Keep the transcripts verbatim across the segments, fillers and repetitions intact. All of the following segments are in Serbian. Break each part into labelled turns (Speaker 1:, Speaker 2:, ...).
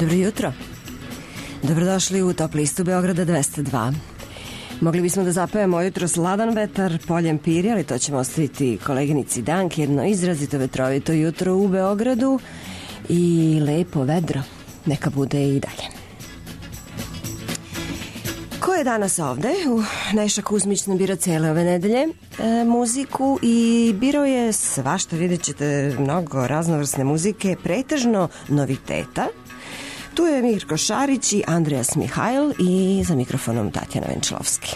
Speaker 1: Dobro jutro. Dobrodošli u Top listu Beograda dvesta dva. Mogli bismo da zapevamo jutro sladan vetar, poljem piri, ali to ćemo ostaviti koleginici Danki, jedno izrazito vetrovito jutro u Beogradu i lepo vedro. Neka bude i dalje. Ko je danas ovde? Uh, Neša Kuzmić nam bira cele ove nedelje e, muziku i birao je svašta, vidjet ćete mnogo raznovrsne muzike, pretežno noviteta. Tu je Mirko Šarić i Andreas Mihajl i za mikrofonom Tatjana Venčlovski.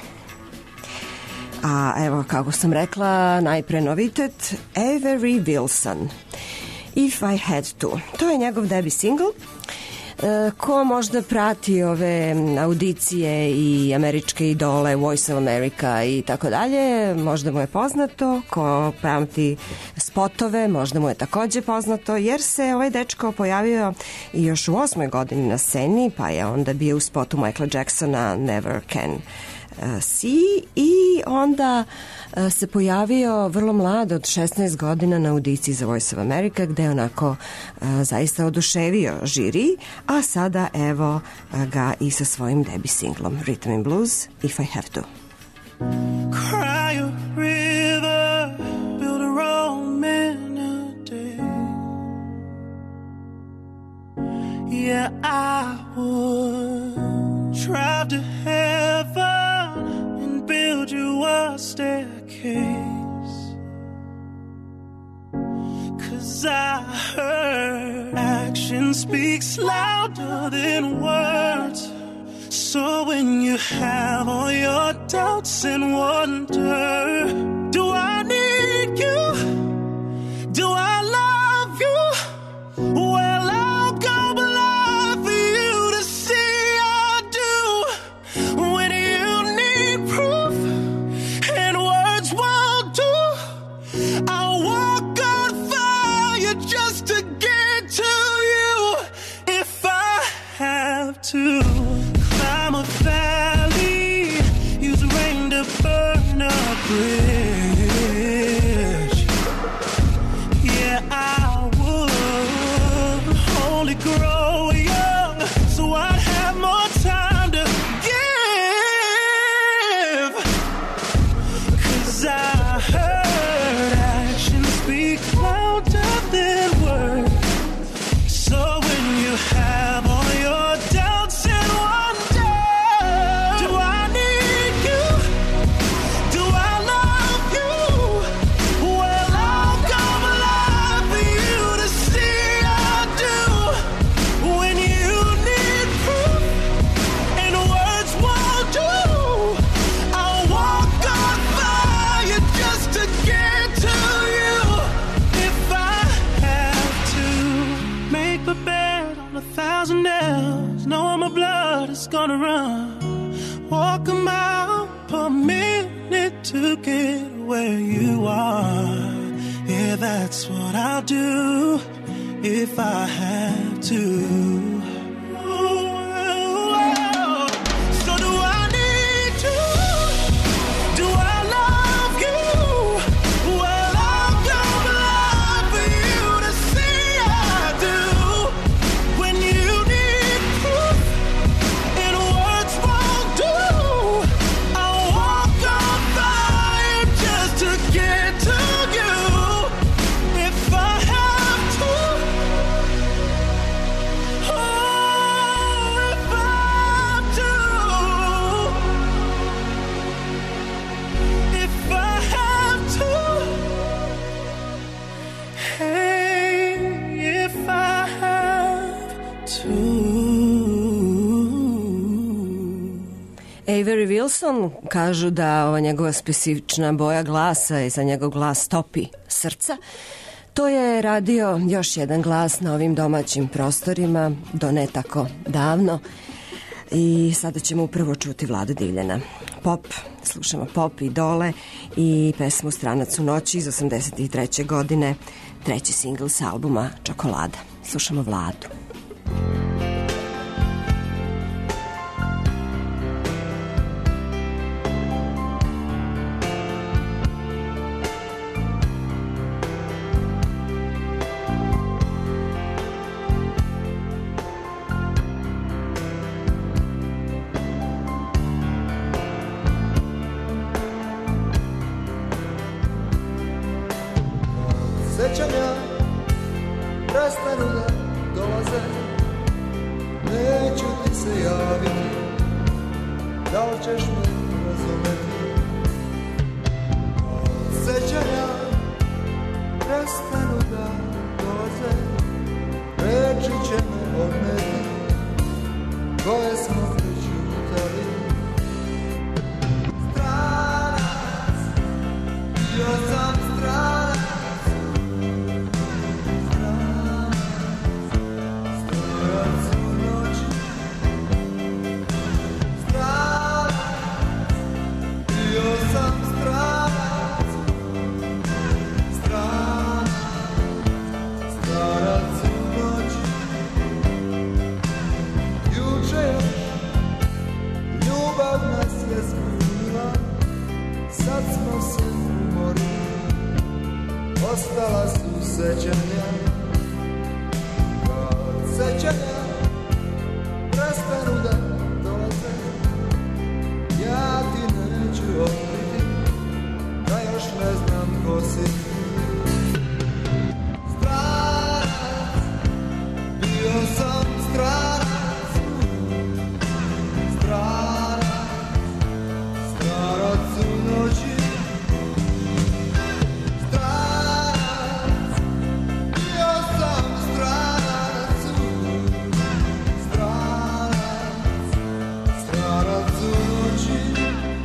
Speaker 1: A evo, kako sam rekla, najpre novitet Avery Wilson, If I Had To. To je njegov debi single. Ko možda prati ove audicije i američke idole, Voice of America i tako dalje, možda mu je poznato. Ko pamti spotove, možda mu je takođe poznato, jer se ovaj dečko pojavio i još u osmoj godini na sceni, pa je onda bio u spotu Michaela Jacksona Never Can See, i onda se pojavio vrlo mlad od šesnaest godina na audiciji za Voice of America, gde je onako a, zaista oduševio žiri, a sada evo a, ga i sa svojim debi singlom Rhythm and Blues, If I Have To.
Speaker 2: Cry a river, build a Rome in a day. Yeah, I would drive to heaven and build you a staircase. 'Cause I heard action speaks louder than words. So when you have all your doubts and wonder, do I need you? Do I love you? Well, I'll go blind for you to see I do. When you need proof and words won't do, I'll walk on fire just to get to you. If I have to climb a valley, use rain to burn a bridge. Yeah, I would only grow young, so I'd have more time to give. 'Cause I heard actions speak louder than words. So when you have all your doubts and wonder, do I need you? Do I love you? Well, I'll go blind for you to see I do. When you need proof and words won't do, I'll walk on fire just to get to you. If I have to make the bed on a thousand nails, knowing my blood is gonna run, walk a mile per minute to get where you are. Yeah, that's what I'll do if I have to. So do I need you? Do I love you? Well, I'll go blind for you to see I do. When you need proof and words won't do, I'll walk on fire just to get to you. If I have to, oh, if I have to, if I have to, hey, if I have to.
Speaker 1: Avery Wilson, kažu da ova njegova specifična boja glasa i za njegov glas topi srca. To je radio još jedan glas na ovim domaćim prostorima do ne tako davno. I sada ćemo upravo čuti Vladu Divljana. Pop, slušamo pop, idole i pesmu Stranac u noći iz osamdeset treće godine, treći singl sa albuma Čokolada. Slušamo Vladu.
Speaker 3: sećanja prestanu da dolaze, neću ti se javiti, da li ćeš me razumeti. Sećanja prestanu da dolaze, reči će me odneti, koje smo prećutali. Stranac, bio sam stranac, stranac, stranac u noći. Stranac, bio sam stranac, stranac, stranac u noći. Juče još ljubav nas je zbunila, sad smo se umorili, ostala su sećanja. Kad sećanja prestanu da dolaze, ja ti neću otkriti da još ne znam ko si. Stranac, bio sam stranac, stranac, stranac u noći. Stranac, bio sam stranac, stranac, stranac u noći.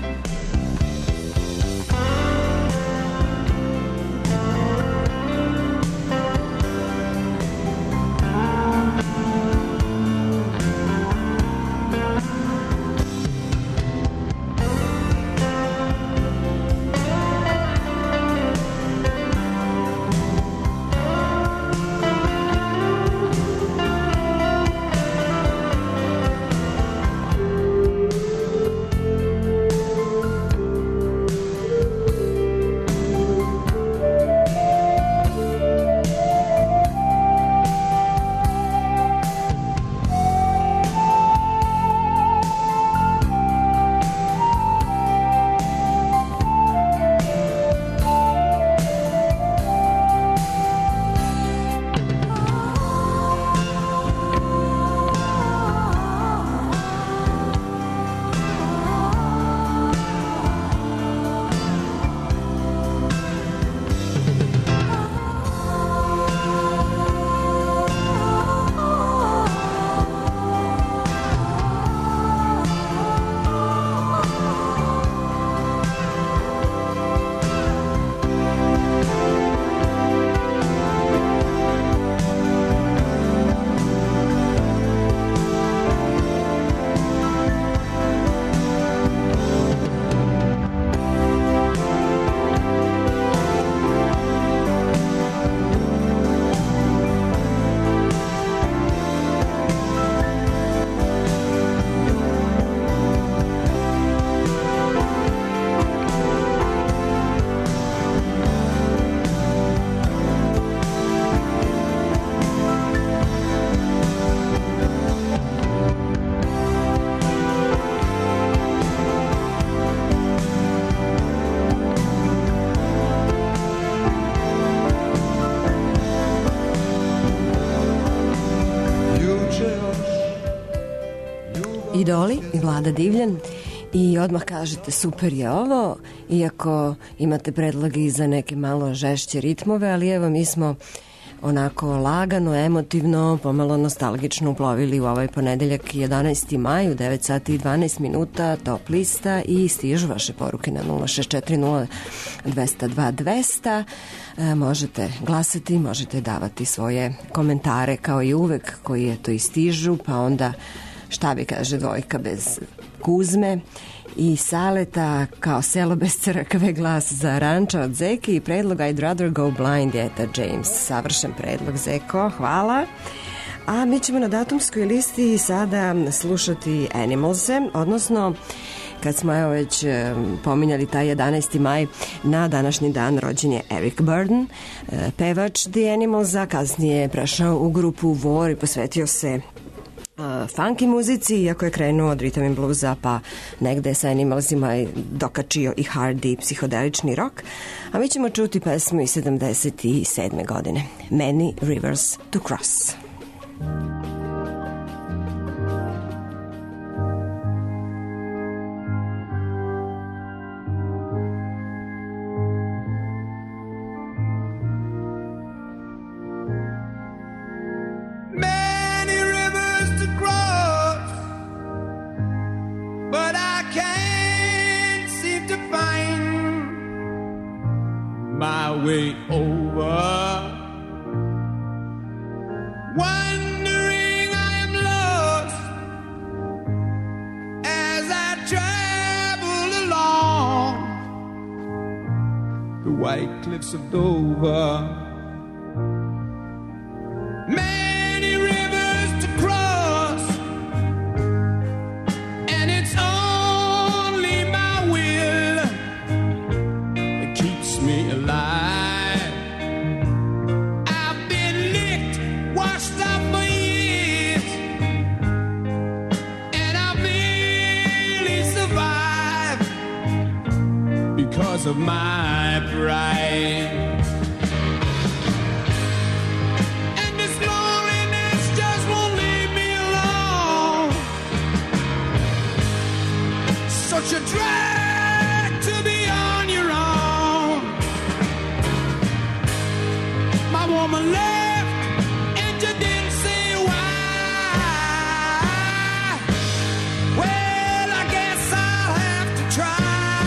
Speaker 1: Idoli i Vlada Divljan. I odmah kažete super je ovo, iako imate predloge i za neke malo žešće ritmove, ali evo mi smo onako lagano, emotivno, pomalo nostalgično uplovili u ovaj ponedeljak jedanaesti maj u devet sati i dvanaest minuta, top lista, i stižu vaše poruke na nula šest četiri nula dva zero dva dva zero zero. E, možete glasati, možete davati svoje komentare kao i uvek koji je to i stižu, pa onda šta bi kaže dvojka bez Kuzme i Saleta kao Selo bez crkve, glas za Ranča od Zeki i predlog I'd Rather Go Blind je Eta James. Savršen predlog, Zeko, hvala. A mi ćemo na datumskoj listi sada slušati Animalse, odnosno kad smo evo već pominjali taj jedanaesti maj, na današnji dan rođen je Eric Burdon, pevač The Animalsa, kasnije je prešao u grupu War i posvetio se funky muzici, iako je krenuo od rhythm and bluesa, pa negde sa Animalsima je dokačio i hardy psihodelični rock, a mi ćemo čuti pesmu iz sedamdeset sedme godine, Many Rivers to Cross.
Speaker 4: Way over, wondering I am lost as I travel along the white cliffs of Dover. Many rivers to cross, and it's only my will that keeps me alive. Of my pride, and this loneliness just won't leave me alone. Such a drag to be on your own. My woman left and you didn't say why. Well, I guess I'll have to try.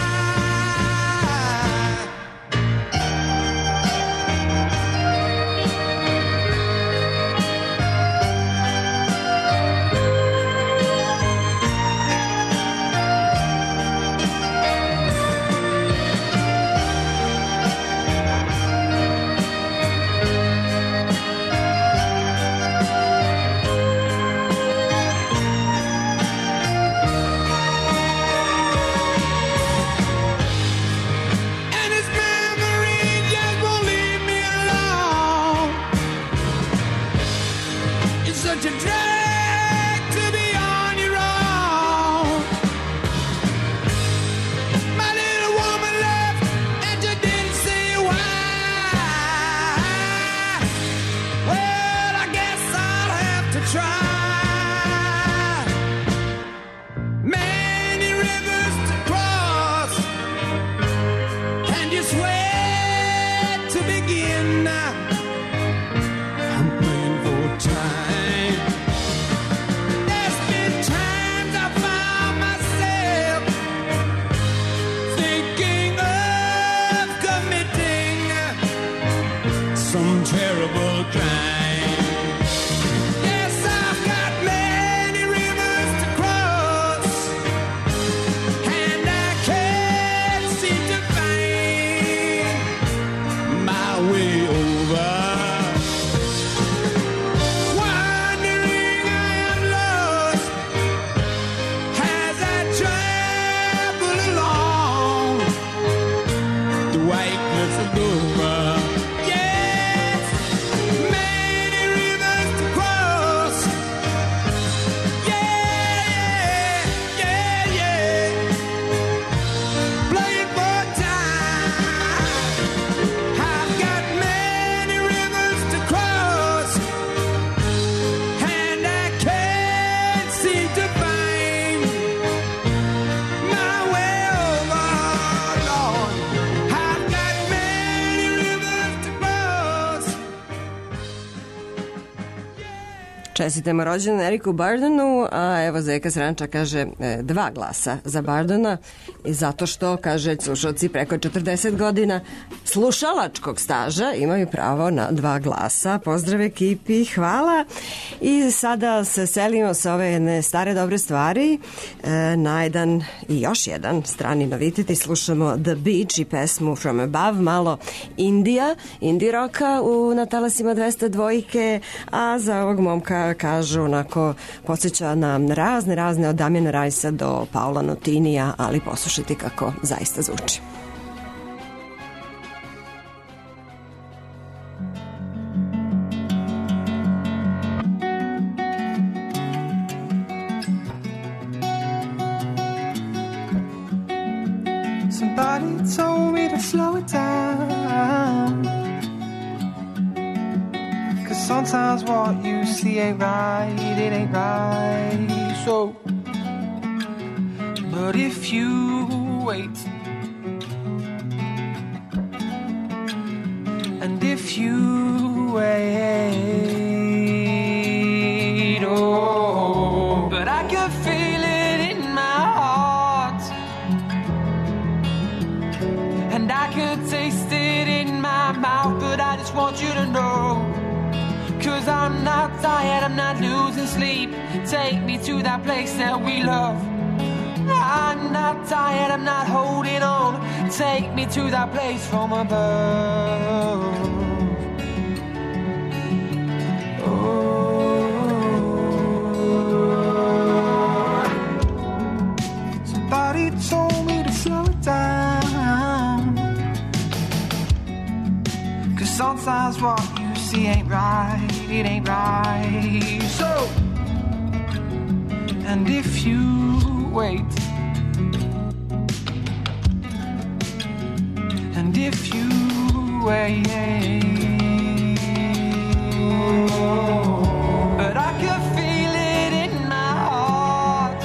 Speaker 1: Čestitamo rođendan Eriku Burdonu, a evo Zeka Sranča kaže e, dva glasa za Burdona, i zato što, kaže, slušalci preko četrdeset godina slušalačkog staža imaju pravo na dva glasa. Pozdrav ekipi, hvala. I sada se selimo sa ove jedne stare dobre stvari e, na jedan i još jedan strani novitet i slušamo The Beach i pesmu From Above, malo Indija, indie roka u na talasima dvesta dvojke, a za ovog momka kažu onako podsjeća na razne razne od Damjana Rajsa do Paula Nutinija, ali poslušajte kako zaista zvuči.
Speaker 3: Somebody told me to slow it down, 'cause sometimes what you see ain't right, it ain't right. So, but if you wait, and if you wait, oh, but I can feel it in my heart, and I can taste it in my mouth, but I just want you to know, 'cause I'm not tired, I'm not losing sleep. Take me to that place that we love. I'm not tired, I'm not holding on. Take me to that place from above. Oh, somebody told me to slow it down, 'cause sometimes what you see ain't right, it ain't right. So, and if you wait, and if you wait, but I can feel it in my heart,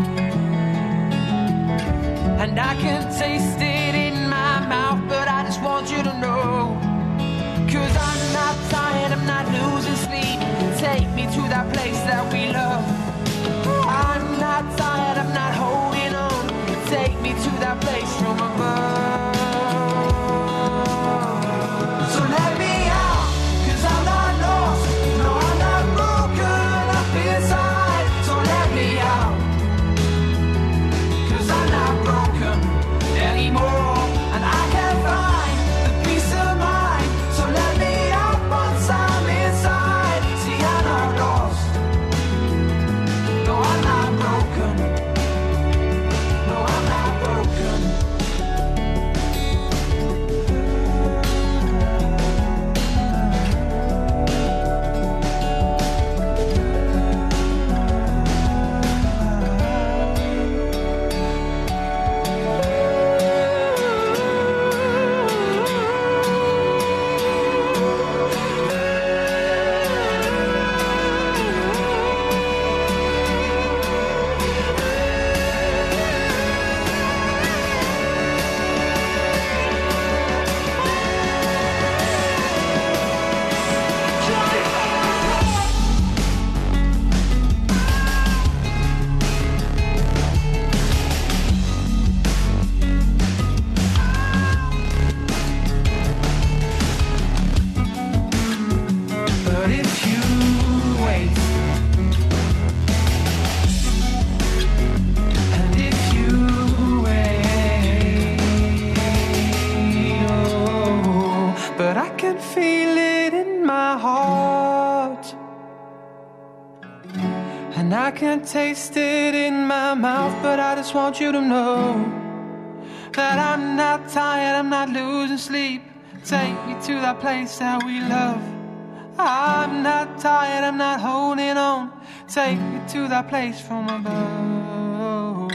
Speaker 3: and I can taste it in my mouth, but I just want you to know, 'cause I'm not tired, I'm not losing sleep. Take me to that place that we love. I'm not tired, I'm not holding on. Take me to that place from above. So let me out, 'cause I'm not lost. No, I'm not broken up inside. So let me out, 'cause I'm not broken anymore. And I can find the peace of mind. So let me out once I'm inside. See, I'm not lost. No, I'm not broken. No, I'm not broken. But if you wait, and if you wait, oh, but I can feel it in my heart, and I can taste it in my mouth, but I just want you to know that I'm not tired, I'm not losing sleep. Take me to that place that we love. I'm not tired, I'm not holding on. Take me to that place from above.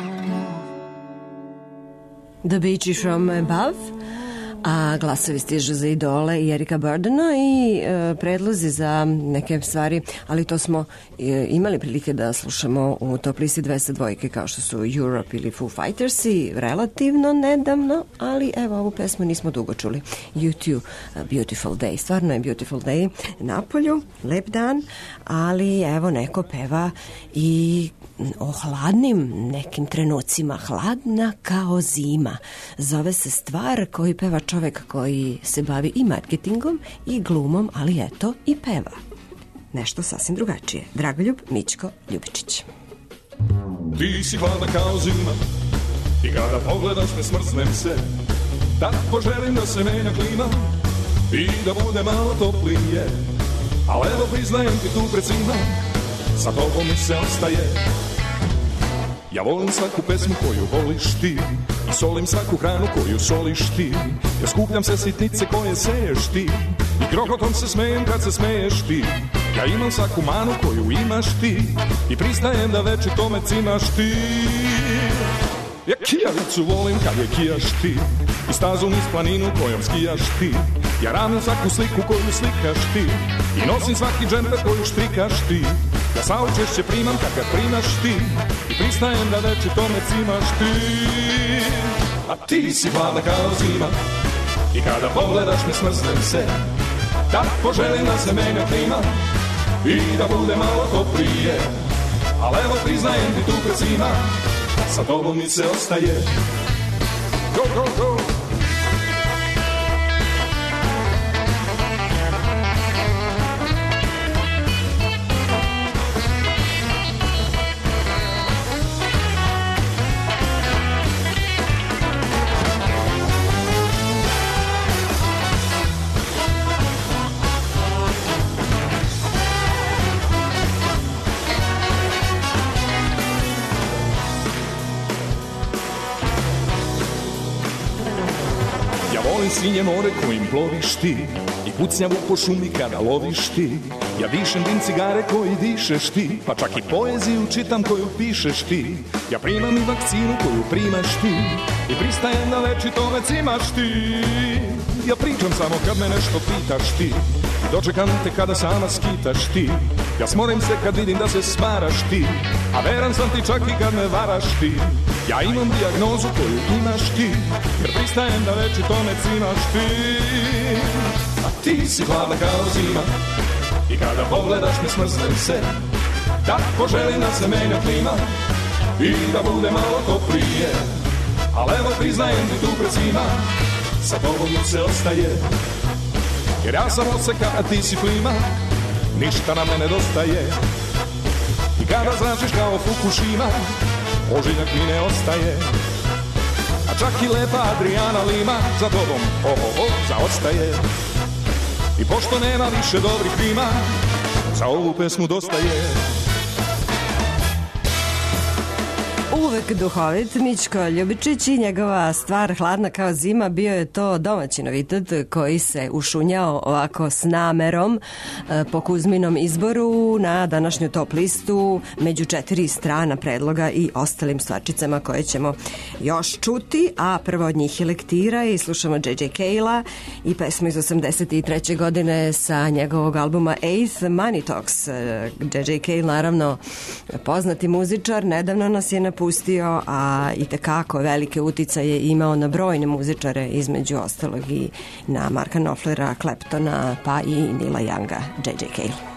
Speaker 1: The Beachy from Above, a glasovi stižu za Idole i Erika Burdena i e, predlozi za neke stvari, ali to smo e, imali prilike da slušamo u top listi dvesta dvojke, kao što su Europe ili Foo Fighters i relativno nedavno, ali evo ovu pesmu nismo dugo čuli. U dva, Beautiful Day, stvarno je Beautiful Day na polju, lep dan, ali evo neko peva i o hladnim nekim trenucima, hladna kao zima. Zove se stvar koju peva čovek koji se bavi i marketingom i glumom, ali eto i peva. Nešto sasvim drugačije. Dragoljub Mićko Ljubičić.
Speaker 5: Ti si hladna kao zima i kada pogledaš me smrznem se. Da poželim da se menja klima i da bude malo toplije. Ali evo priznajem ti tu pred svima, sa tobom mi se ostaje. Ja volim svaku pesmu koju voliš ti i solim svaku hranu koju soliš ti. Ja skupljam se sitnice koje seješ ti i grohotom se smejem kad se smeješ ti. Ja imam svaku manu koju imaš ti i pristajem da večito me cimaš ti. Ja kijavicu volim kad je kijaš ti i stazu niz planinu kojom skijaš ti. Ja ravim svaku sliku koju slikaš ti i nosim svaki džemper koju štrikaš ti. Ja saučešće primam kad ga primaš ti i pristajem da večito me cimaš ti. A ti si hladna kao zima i kada pogledaš me smrznem se. Da poželim da se menja klima i da bude malo toplije. Ali evo priznajem ti tu pred svima, sa tobom mi se ostaje. Go, go, go! Svinje more kojim ploviš ti i pucnjavu po šumi kada loviš ti. Ja dišem dim cigare koji dišeš ti, pa čak i poeziju čitam koju pišeš ti. Ja primam i vakcinu koju primaš ti i pristajem da večito me cimaš ti. Ja pričam samo kad me nešto pitaš ti, dočekam te kada sama skitaš ti. Ja smorim se kad vidim da se smaraš ti, a veran sam ti čak i kad me varaš ti. Ja imam dijagnozu koju imaš ti, jer pristajem da večito me cimaš ti. A ti si hladna kao zima i kada pogledaš me smrznem se. Da poželim da se menja klima i da bude malo toplije. Ali evo priznajem ti tu pred svima, sa tobom mi se ostaje. Jer ja sam oseka, a ti si plima, ništa nam ne nedostaje. I kada zračiš kao Fukushima, ožiljak mi ne ostaje. A čak i lepa Adriana Lima za tobom, oh, oh, oh, zaostaje. I pošto nema više dobrih rima, za ovu pesmu dosta je.
Speaker 1: Uvek duhovit Mićko Ljubičić i njegova stvar Hladna kao zima bio je to domaći novitet koji se ušunjao ovako s namerom po Kuzminom izboru na današnju top listu među četiri strana predloga i ostalim stvarčicama koje ćemo još čuti, a prvo od njih je Lektira i slušamo J J Cale'a i pesmu iz osamdeset treće godine sa njegovog albuma Eighth Money Talks. J J Cale naravno poznati muzičar, nedavno nas je napustio, a i tekako velike uticaje imao na brojne muzičare, između ostalog i na Marka Knopflera, Claptona, pa i Neila Younga. J J Cale.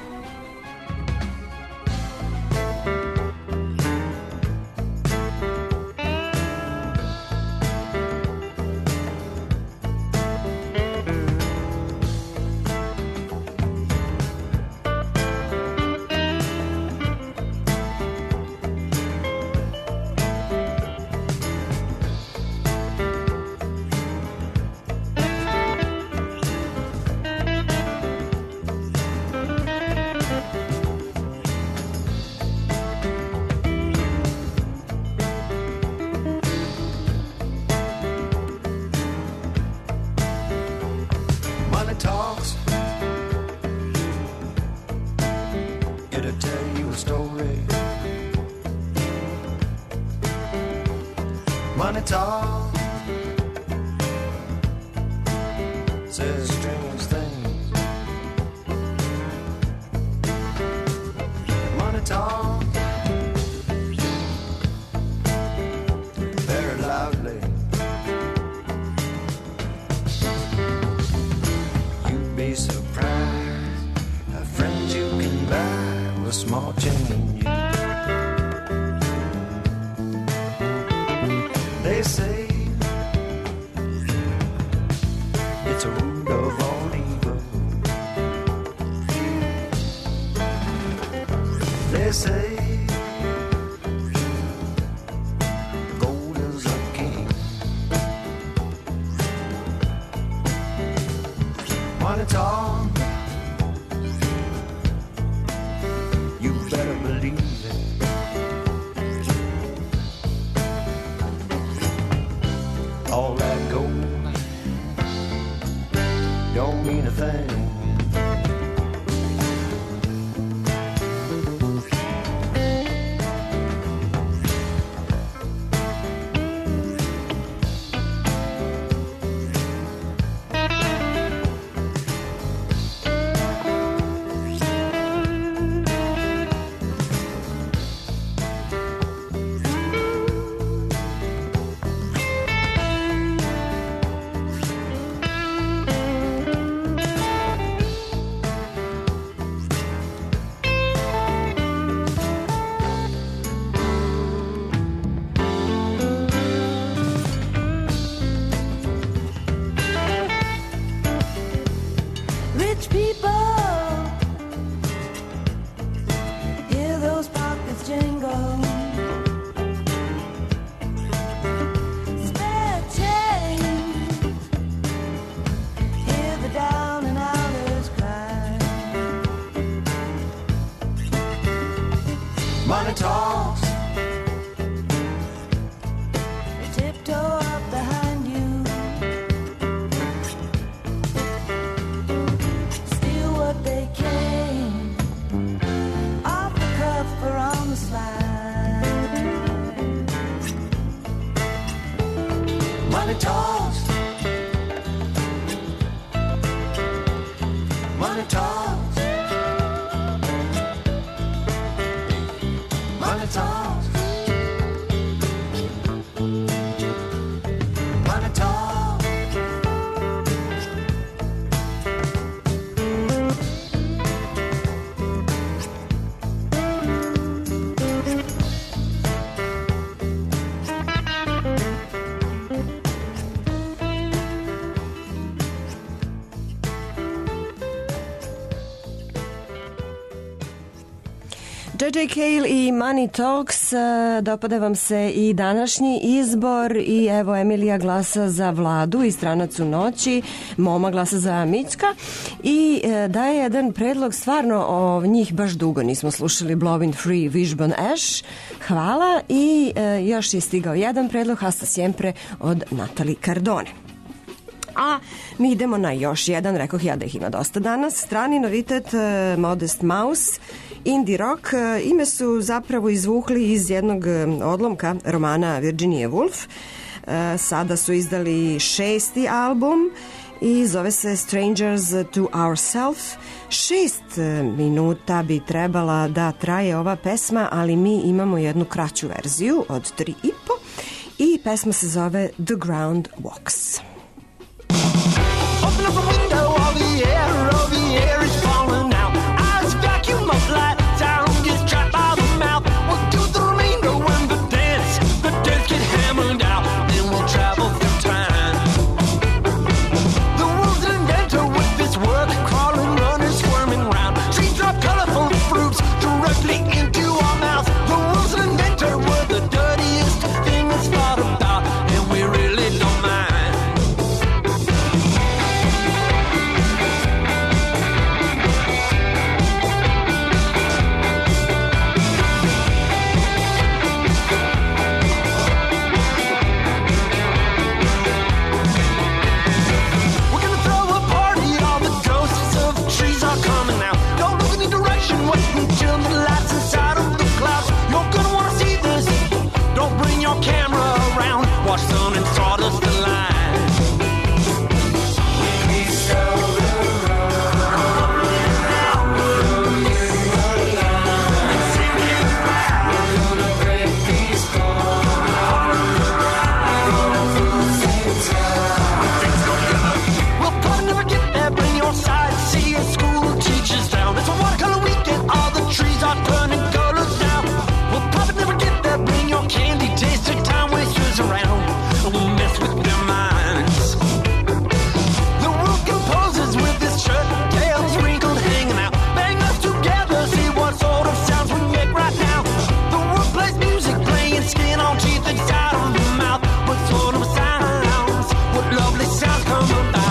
Speaker 6: Money talks. Money talks. Money talks. Money talks.
Speaker 1: J J. Cale i Money Talks, dopada vam se i današnji izbor i evo Emilija glasa za Vladu i Stranac u noći, Moma glasa za Mićka i daje jedan predlog, stvarno o njih baš dugo nismo slušali, Blowin' Free, Wishbone Ash, hvala i još je stigao jedan predlog, Hasta Siempre od Natalie Cardone. A mi idemo na još jedan, rekoh ja da ih ima dosta danas, strani novitet Modest Mouse, indie rock. Ime su zapravo izvukli iz jednog odlomka romana Virginia Woolf. Sada su izdali šesti album i zove se Strangers to Ourselves. Šest minuta bi trebala da traje ova pesma, ali mi imamo jednu kraću verziju od tri i po i pesma se zove The Ground Walks.
Speaker 6: Open up a window, all the air, all the air is falling out. Eyes vacuum up, light sound gets trapped by the mouth. We'll do the remainder when the dance, the dance get hammered out. Then we'll travel through time. The world's an inventor with this work, crawling, running, squirming round. Trees drop colorful fruits directly into our mouths. The world's an inventor, we're the dirtiest thing that's thought about, and we really don't mind. Until the lights inside of the clouds. You're gonna wanna see this. Don't bring your camera around. Watch sun and sawdust the line. We stole the road. You alive. Sing it loud. We're gonna break these bones. We'll probably never get there. Bring your side. See your school teachers down. It's a watercolor weekend. All the trees are turning colors now. We'll probably never get there. Bring your candy, taste it, time wasters around. And we'll mess with their minds. The world composes with this shirt, tails wrinkled, hanging out. Bang us together, see what sort of sounds we make right now. The world plays music, playing skin on teeth inside of the mouth. What sort of sounds, what lovely sounds come about.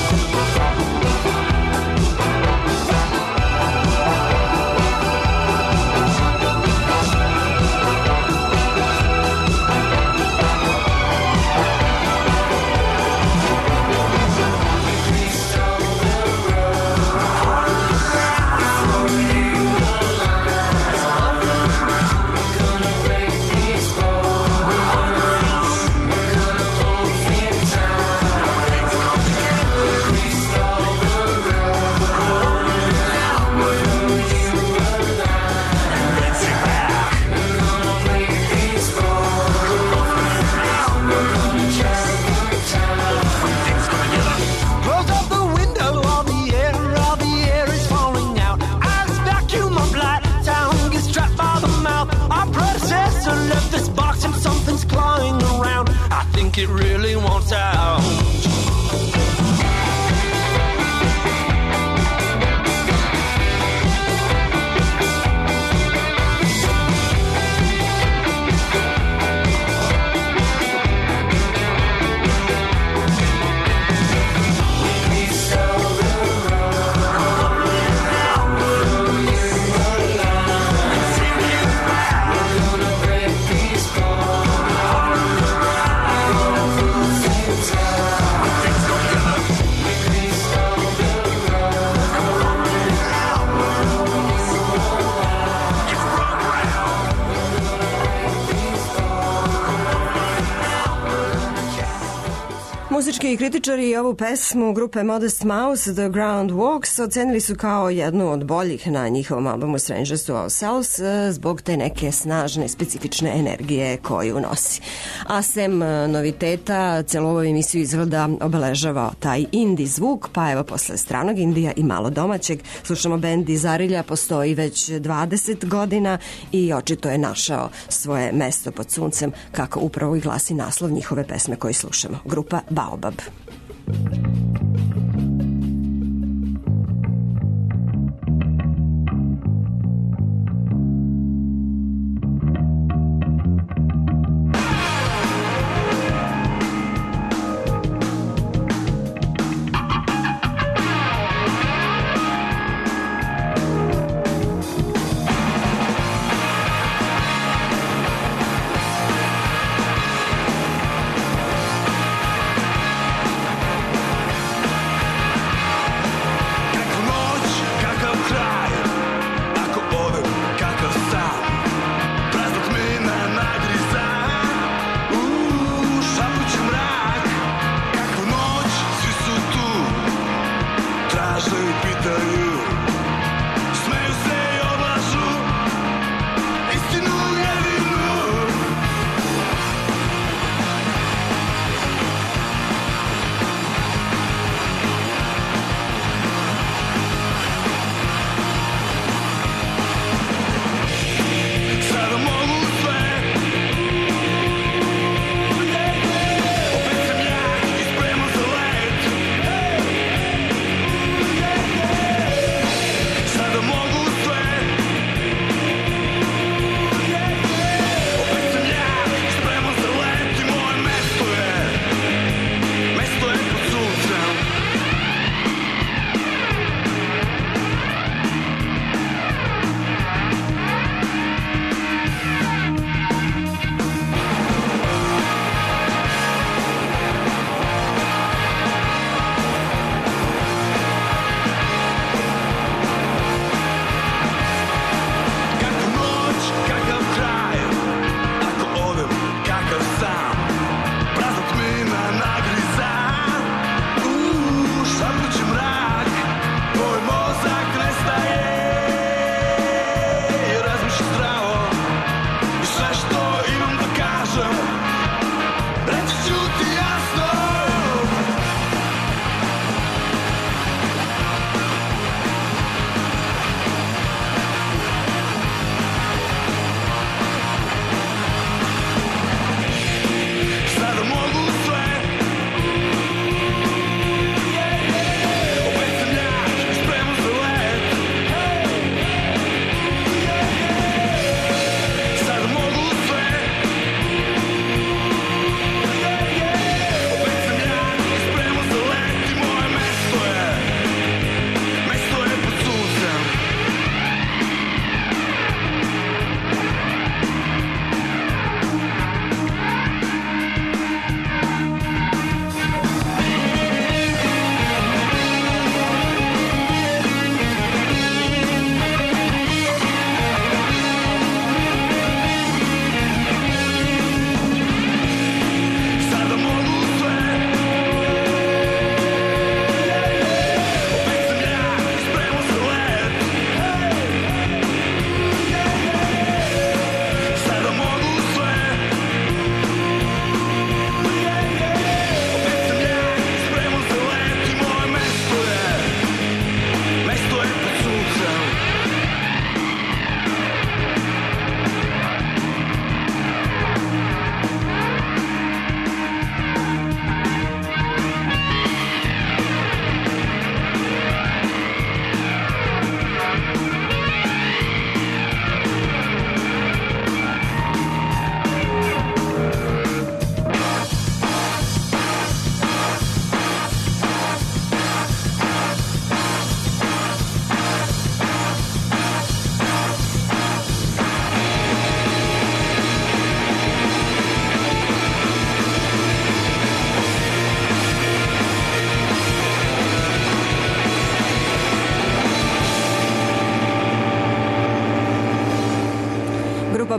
Speaker 6: It really wants out. Let's go.
Speaker 1: Muzički kritičari ovu pesmu grupe Modest Mouse, The Ground Walks, ocenili su kao jednu od boljih na njihovom albumu Strangers to Ourselves zbog te neke snažne, specifične energije koju nosi. A sem noviteta, celu ovu emisiju izgleda obeležava taj indie zvuk, pa evo posle stranog indija i malo domaćeg slušamo bend iz Arilja, postoji već dvadeset godina i očito je našao svoje mesto pod suncem, kako upravo i glasi naslov njihove pesme koju slušamo. Grupa Baobab.
Speaker 7: Thank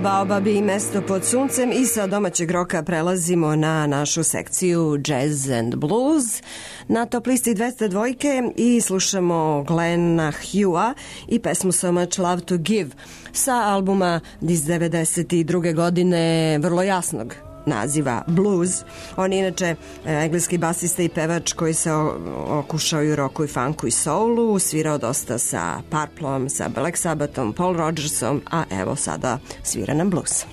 Speaker 1: Baobabi i Mesto pod suncem i sa domaćeg roka prelazimo na našu sekciju Jazz and Blues na top listi dvesta dva i slušamo Glena Hugha i pesmu So Much Love to Give sa albuma iz devedeset druge godine vrlo jasnog naziva Blues. On je inače engleski basista i pevač koji se okušao i u roku i funku i soulu, svirao dosta sa Purplom, sa Black Sabbathom, Paul Rodgersom, a evo sada svira nam blues.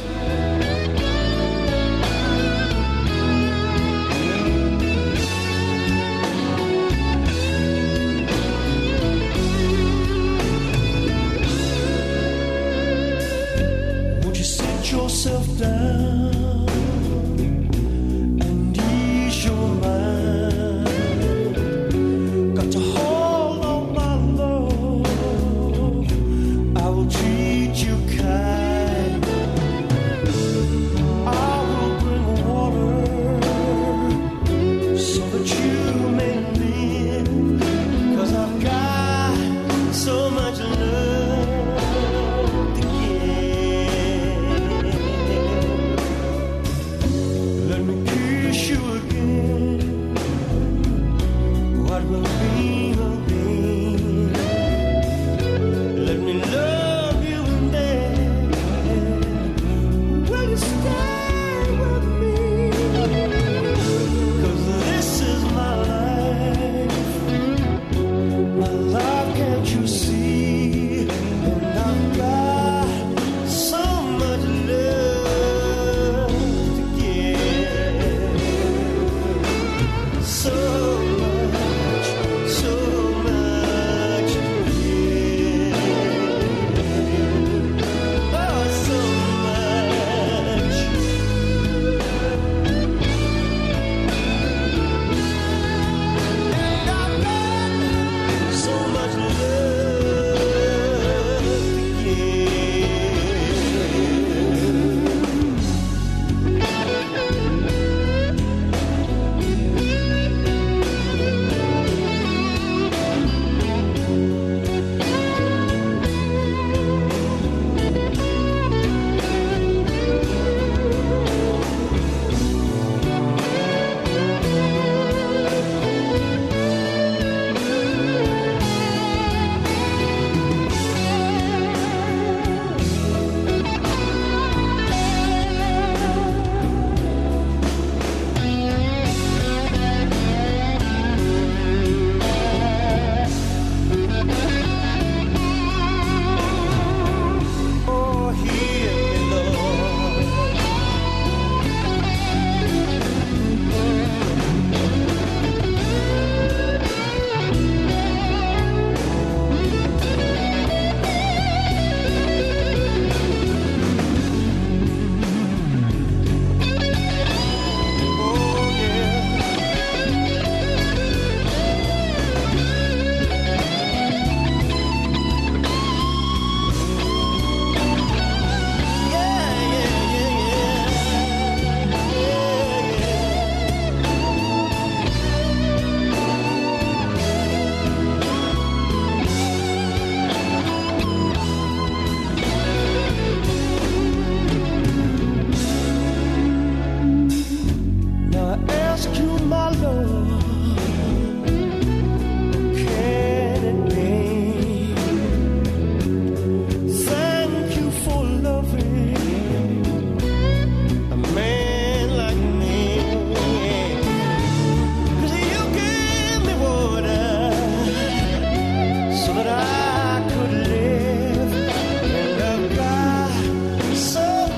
Speaker 2: Would you sit yourself down?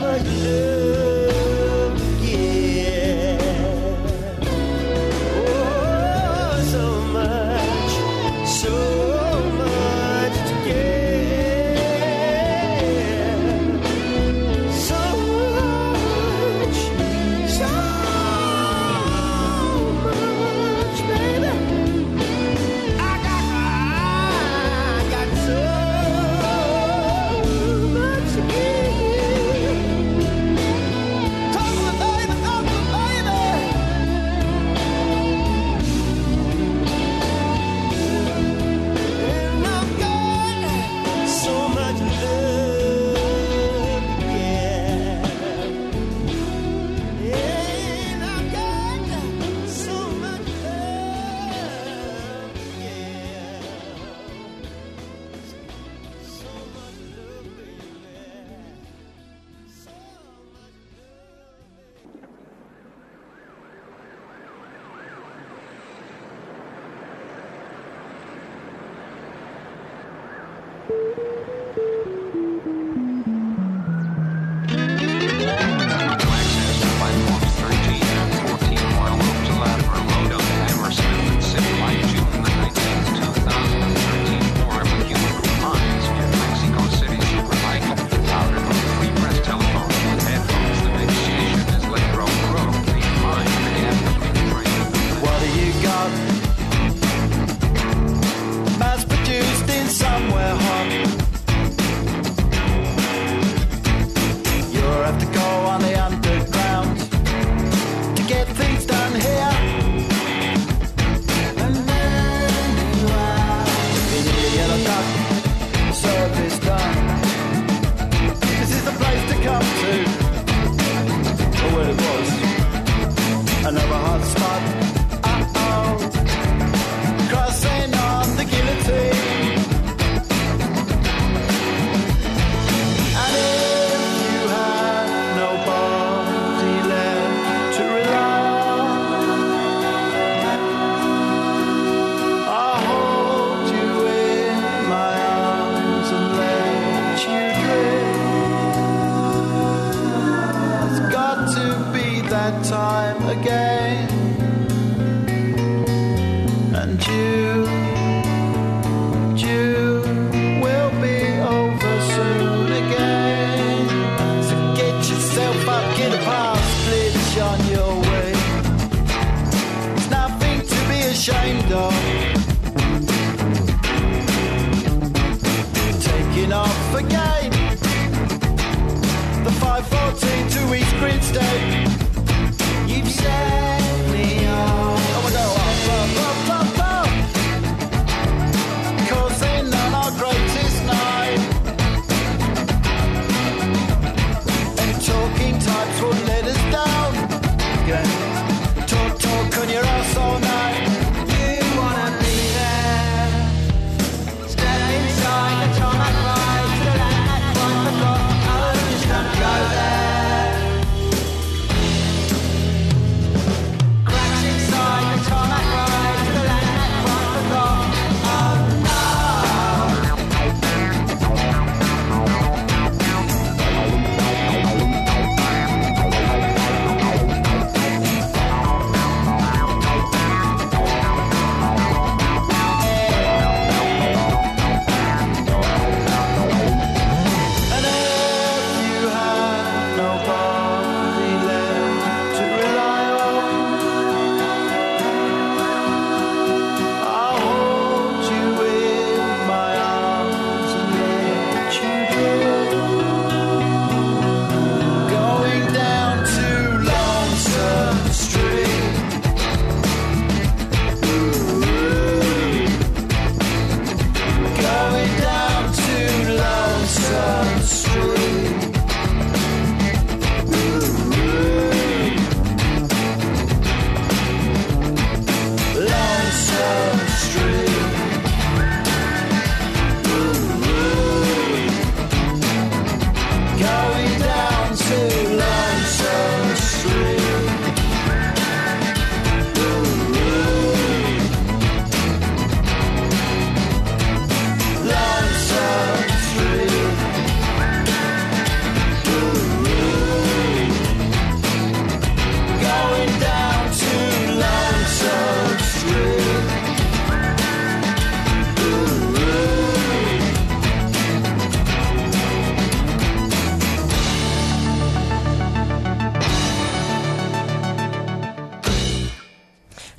Speaker 7: Oh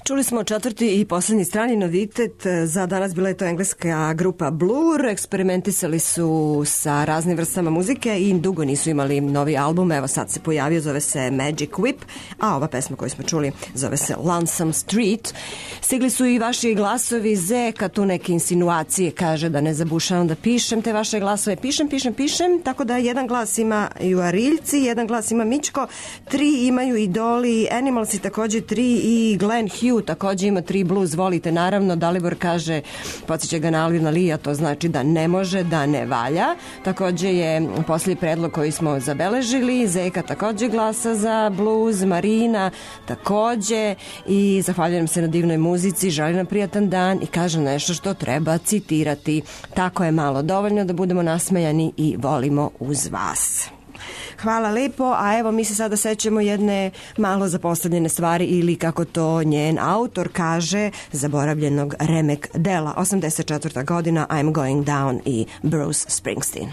Speaker 1: Čuli smo četvrti i poslednji strani novitet. Za danas bila je to engleska grupa Blur. Eksperimentisali su sa raznim vrstama muzike i dugo nisu imali novi album. Evo sad se pojavio, zove se Magic Whip, a ova pesma koju smo čuli zove se Lonesome Street. Stigli su i vaši glasovi. Zeka tu neke insinuacije, kaže da ne zabušavam da pišem te vaše glasove. Pišem, pišem, pišem. Tako da jedan glas ima i u Ariljci, jedan glas ima Mičko, tri imaju i Doli, Animalsi takođe tri i Glenn Hugh takođe ima tri, blues volite naravno. Dalibor kaže, podsjeća ga na Alvina Lija, to znači da ne može, da ne valja. Takođe je posljednji predlog koji smo zabeležili. Zeka takođe glasa za blues, Marina takođe i zahvaljujem se na divnoj muzici, želim nam prijatan dan i kaže nešto što treba citirati. Tako je malo dovoljno da budemo nasmejani i volimo uz vas. Hvala lepo, a evo mi se sada sećamo jedne malo zapostavljene stvari ili kako to njen autor kaže, zaboravljenog remek dela. osamdeset četvrta godina, I'm Going Down i Bruce Springsteen.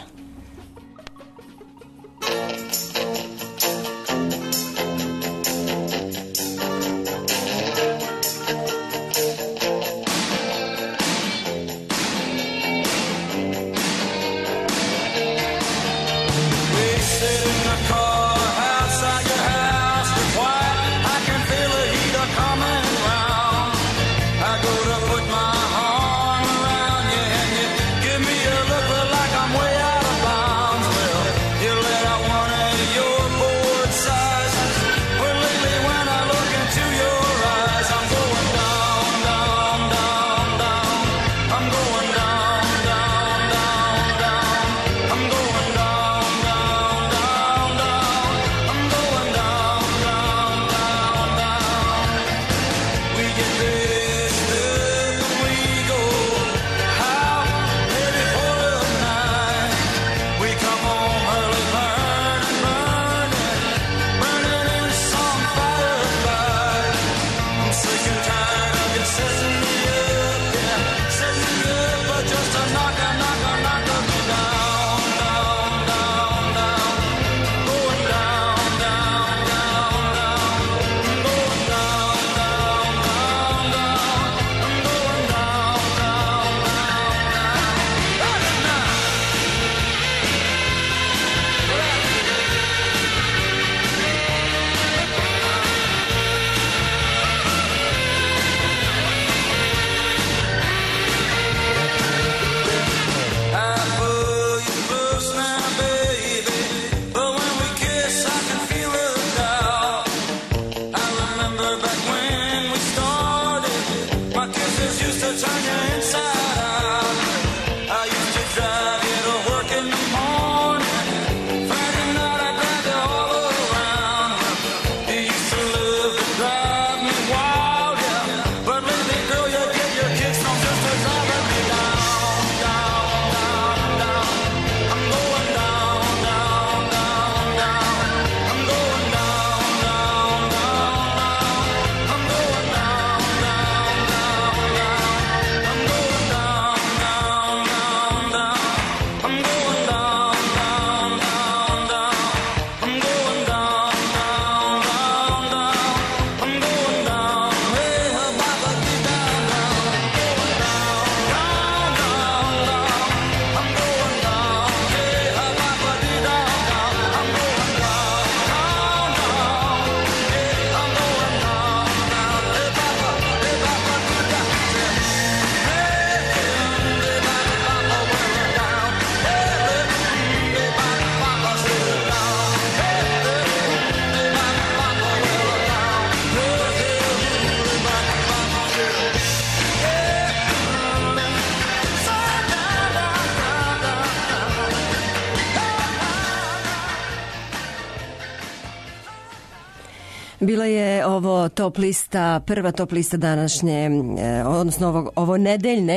Speaker 1: Bila je ovo top lista, prva top lista današnje, odnosno ovo, ovo nedeljne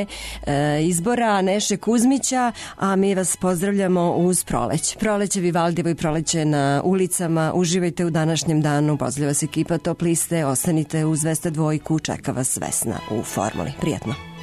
Speaker 1: izbora Neše Kuzmića, a mi vas pozdravljamo uz proleć. Proleće Vivaldijevo i proleće na ulicama. Uživajte u današnjem danu. Pozdravlja vas ekipa top liste. Ostanite uz Vesta dvojku. Čeka vas Vesna u formuli. Prijatno.